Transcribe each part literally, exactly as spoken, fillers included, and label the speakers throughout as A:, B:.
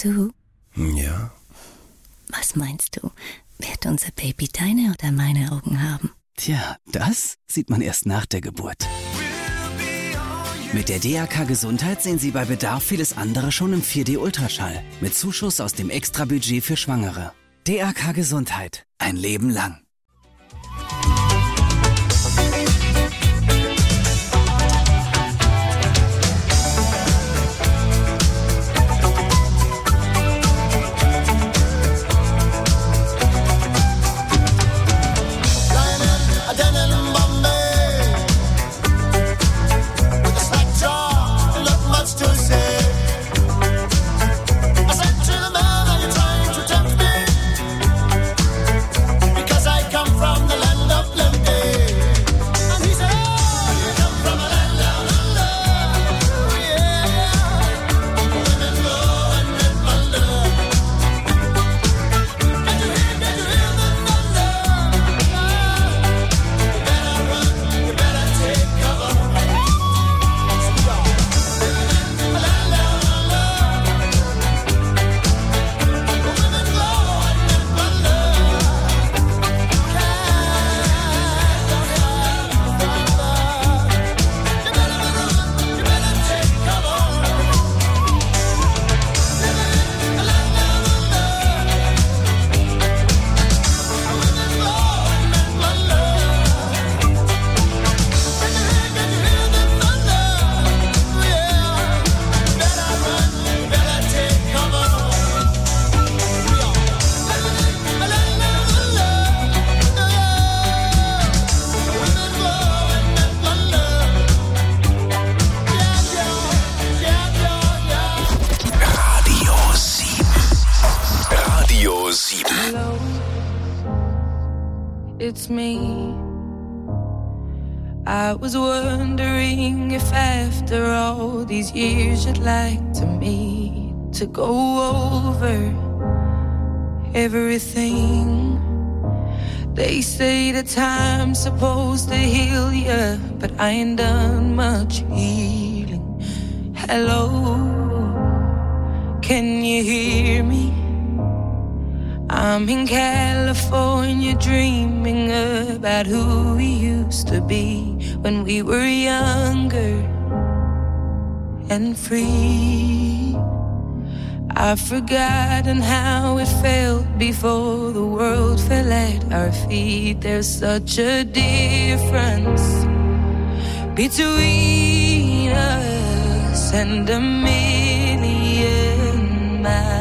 A: du?
B: Ja?
A: Was meinst du? Wird unser Baby deine oder meine Augen haben?
C: Tja, das sieht man erst nach der Geburt. Mit der D R K Gesundheit sehen Sie bei Bedarf vieles andere schon im vier D Ultraschall. Mit Zuschuss aus dem Extrabudget für Schwangere. D R K Gesundheit. Ein Leben lang.
D: It's me. I was wondering if after all these years you'd like to meet to go over everything. They say the time's supposed to heal ya, but I ain't done much healing. Hello, can you hear me? I'm in California dreaming about who we used to be when we were younger and free. I've forgotten how it felt before the world fell at our feet. There's such a difference between us and a million miles.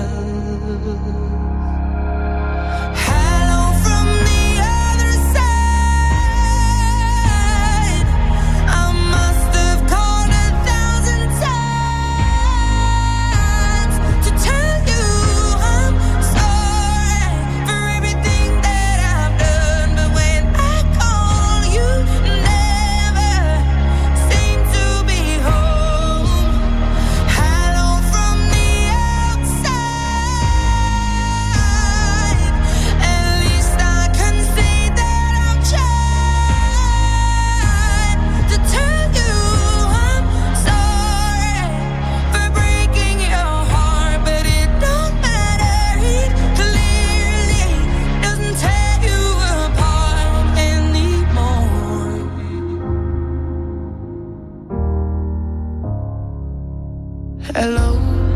D: Hello,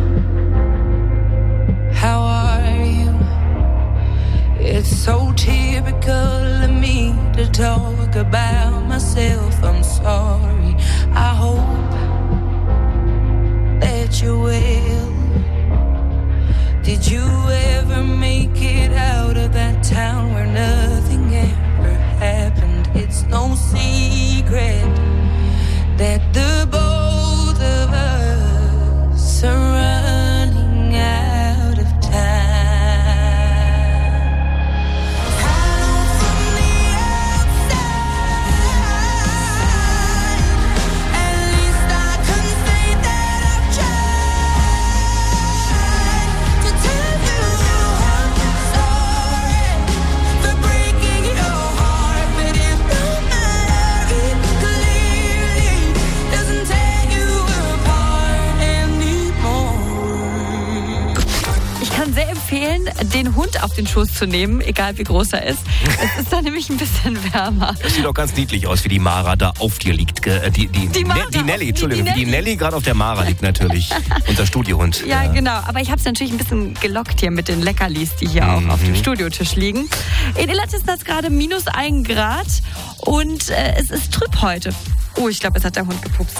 D: how are you? It's so typical of me to talk about myself. I'm sorry. I hope that you're well. Did you ever make it out of that town where nothing ever happened? It's no secret that the both of us are running out of time. Hello from the outside. At least I can say that I've tried.
B: kann sehr empfehlen, den Hund auf den Schoß zu nehmen, egal wie groß er ist. Es ist dann nämlich ein bisschen wärmer.
E: Das sieht auch ganz niedlich aus, wie die Mara da auf dir liegt. Äh, die, die,
B: die,
E: ne, die Nelly, Entschuldigung, die, die Nelly gerade auf der Mara liegt natürlich. Unser Studiohund.
B: Ja, ja, genau. Aber ich habe es natürlich ein bisschen gelockt hier mit den Leckerlis, die hier
E: mhm.
B: auch auf dem Studiotisch liegen. In Illertissen hat es gerade minus ein Grad und äh, es ist trüb heute. Oh, ich glaube, es hat der Hund gepupst.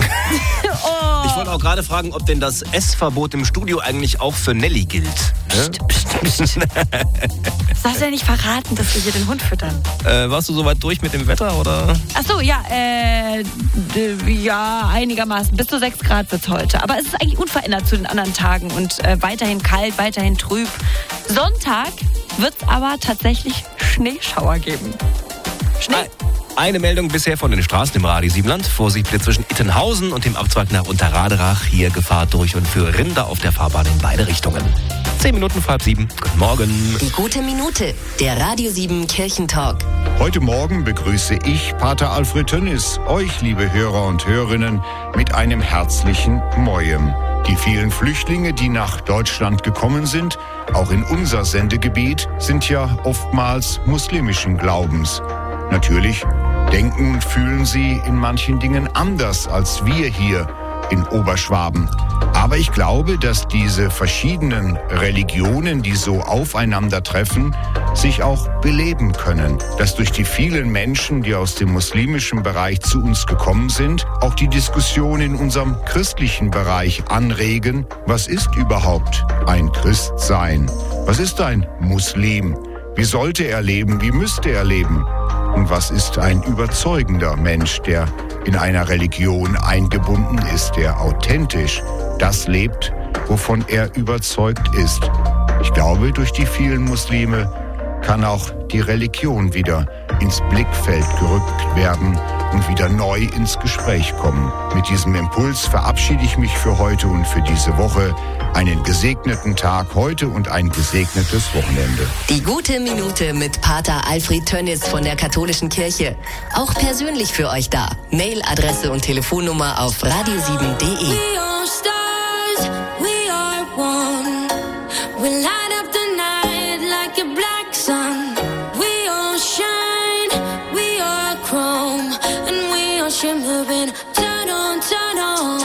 E: oh. Ich wollte auch gerade fragen, ob denn das Essverbot im Studio eigentlich auch für Nelly gilt. Ne?
B: Psst, psst, psst. Sollst du ja nicht verraten, dass wir hier den Hund füttern.
E: Äh, warst du soweit durch mit dem Wetter, oder?
B: Ach so, ja, äh, d- ja, einigermaßen. Bis zu sechs Grad wird es heute. Aber es ist eigentlich unverändert zu den anderen Tagen und äh, weiterhin kalt, weiterhin trüb. Sonntag wird es aber tatsächlich Schneeschauer geben. Schnee.
E: Eine Meldung bisher von den Straßen im Radio Siebenland. Vorsicht bitte zwischen Ittenhausen und dem Abzweig nach Unterraderach. Hier Gefahr durch und für Rinder auf der Fahrbahn in beide Richtungen. Zehn Minuten vor halb sieben. Guten Morgen.
F: Die gute Minute, der Radio sieben Kirchentalk.
G: Heute Morgen begrüße ich, Pater Alfred Tönnies, euch, liebe Hörer und Hörerinnen, mit einem herzlichen Mojem. Die vielen Flüchtlinge, die nach Deutschland gekommen sind, auch in unser Sendegebiet, sind ja oftmals muslimischen Glaubens. Natürlich denken und fühlen sie in manchen Dingen anders als wir hier in Oberschwaben. Aber ich glaube, dass diese verschiedenen Religionen, die so aufeinandertreffen, sich auch beleben können. Dass durch die vielen Menschen, die aus dem muslimischen Bereich zu uns gekommen sind, auch die Diskussion in unserem christlichen Bereich anregen. Was ist überhaupt ein Christsein? Was ist ein Muslim? Wie sollte er leben? Wie müsste er leben? Und was ist ein überzeugender Mensch, der in einer Religion eingebunden ist, der authentisch das lebt, wovon er überzeugt ist? Ich glaube, durch die vielen Muslime kann auch die Religion wieder ins Blickfeld gerückt werden und wieder neu ins Gespräch kommen. Mit diesem Impuls verabschiede ich mich für heute und für diese Woche. Einen gesegneten Tag heute und ein gesegnetes Wochenende.
F: Die gute Minute mit Pater Alfred Tönnies von der Katholischen Kirche. Auch persönlich für euch da. Mailadresse und Telefonnummer auf radio sieben punkt de.
D: We are stars, we are one. We light up the night like a black sun. We all shine, we are chrome. And we are shimmering, turn on, turn on.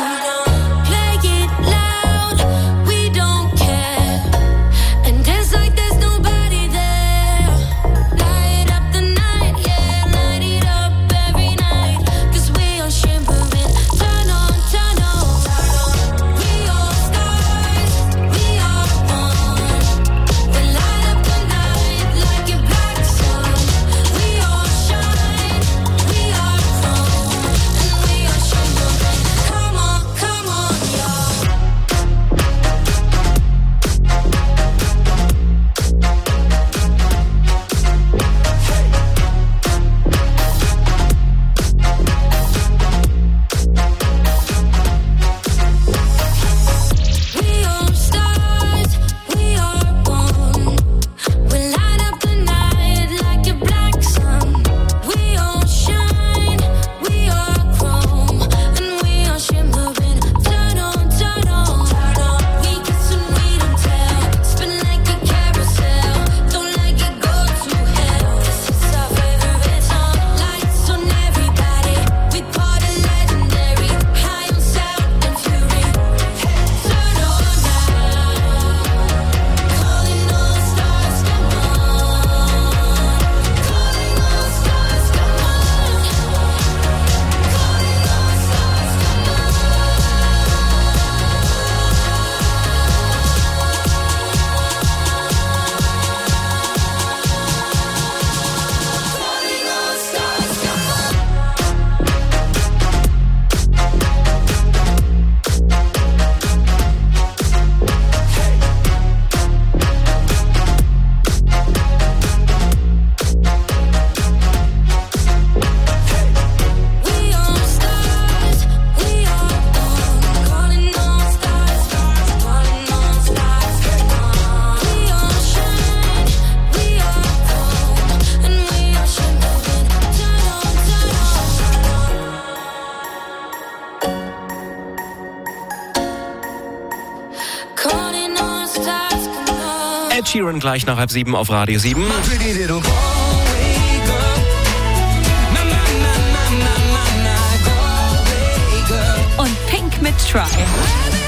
D: Play it loud, we don't care. And dance like there's nobody there. Light up the night, yeah, light it up every night. Cause we are shimmering, turn on, turn on.
E: Ed Sheeran gleich nach halb sieben auf Radio sieben.
B: Und Pink mit Try.